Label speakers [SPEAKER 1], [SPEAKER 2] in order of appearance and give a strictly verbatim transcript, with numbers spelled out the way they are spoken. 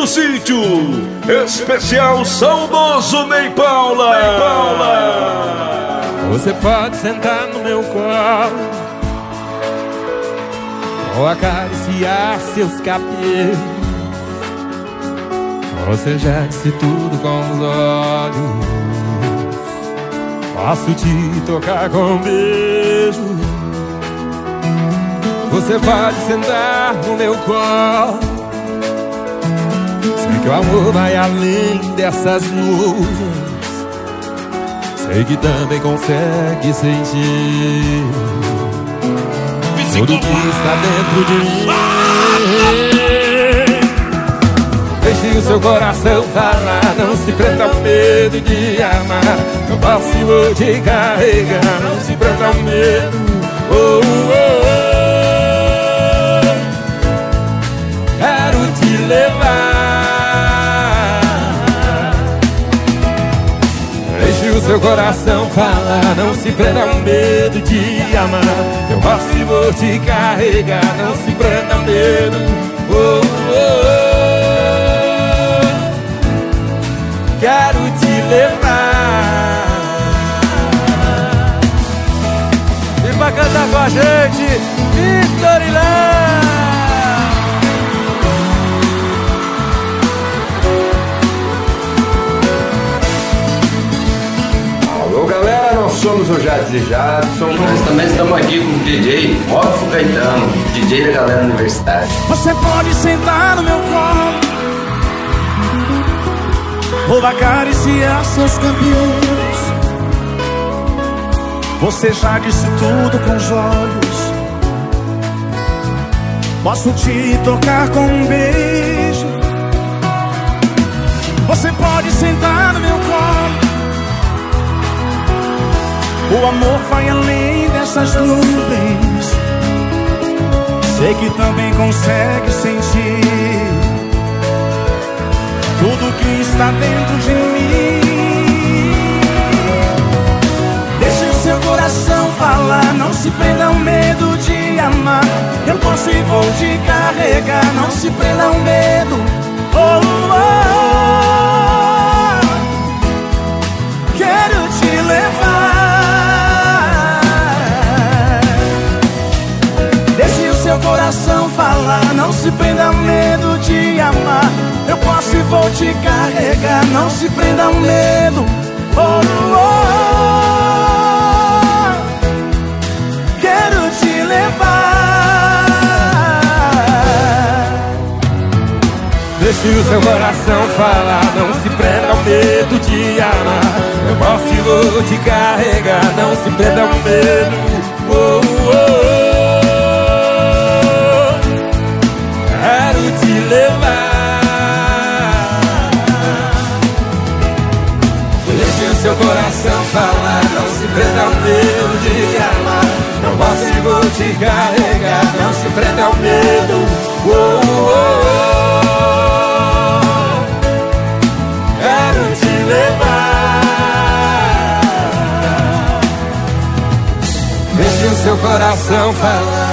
[SPEAKER 1] do Sítio, especial saudoso Ney Paula. Ney Paula.
[SPEAKER 2] Você pode sentar no meu colo ou acariciar seus cabelos. Você já disse tudo com os olhos. Posso te tocar com um beijo. Você pode sentar no meu colo. Sei que o amor vai além dessas nuvens. Sei que também consegue sentir tudo que está dentro de mim. Deixe o seu coração falar, não se prenda ao medo de amar. Eu posso e vou te carregar, não se prenda ao medo. Oh, oh, oh. Quero te levar. Deixe o seu coração falar, não se prenda ao medo de amar. Eu posso e vou te carregar, não se prenda ao medo. Oh, oh, oh. Quero te levar.
[SPEAKER 3] Vem pra cantar com a gente, Victor e Léo.
[SPEAKER 4] Alô galera, nós somos o Jades e Jadson.
[SPEAKER 5] Nós também estamos aqui com o D J Rodolfo Caetano, D J da galera universitária.
[SPEAKER 6] Você pode sentar no meu colo ou acariciar seus cabelos. Você já disse tudo com os olhos. Posso te tocar com um beijo. Você pode sentar no meu colo. O amor vai além dessas nuvens. Sei que também consegue sentir tudo que está dentro de mim. Deixe o seu coração falar, não se prenda ao medo de amar. Eu posso e vou te carregar, não se prenda ao medo. Oh, oh, oh. Quero te levar. Deixe o seu coração falar, não se prenda ao medo de amar. Eu posso e vou te carregar, não se prenda ao medo. Oh, oh, oh. Quero te levar.
[SPEAKER 2] Deixe o seu coração falar, não se prenda ao medo de amar. Eu posso e vou te carregar, não se prenda ao medo. Oh, oh, oh. Quero te levar. Seu coração falar, não se prenda ao medo de amar. Não posso e vou te carregar, não se prenda ao medo. Oh, oh, oh. Quero te levar. Deixe o seu coração falar.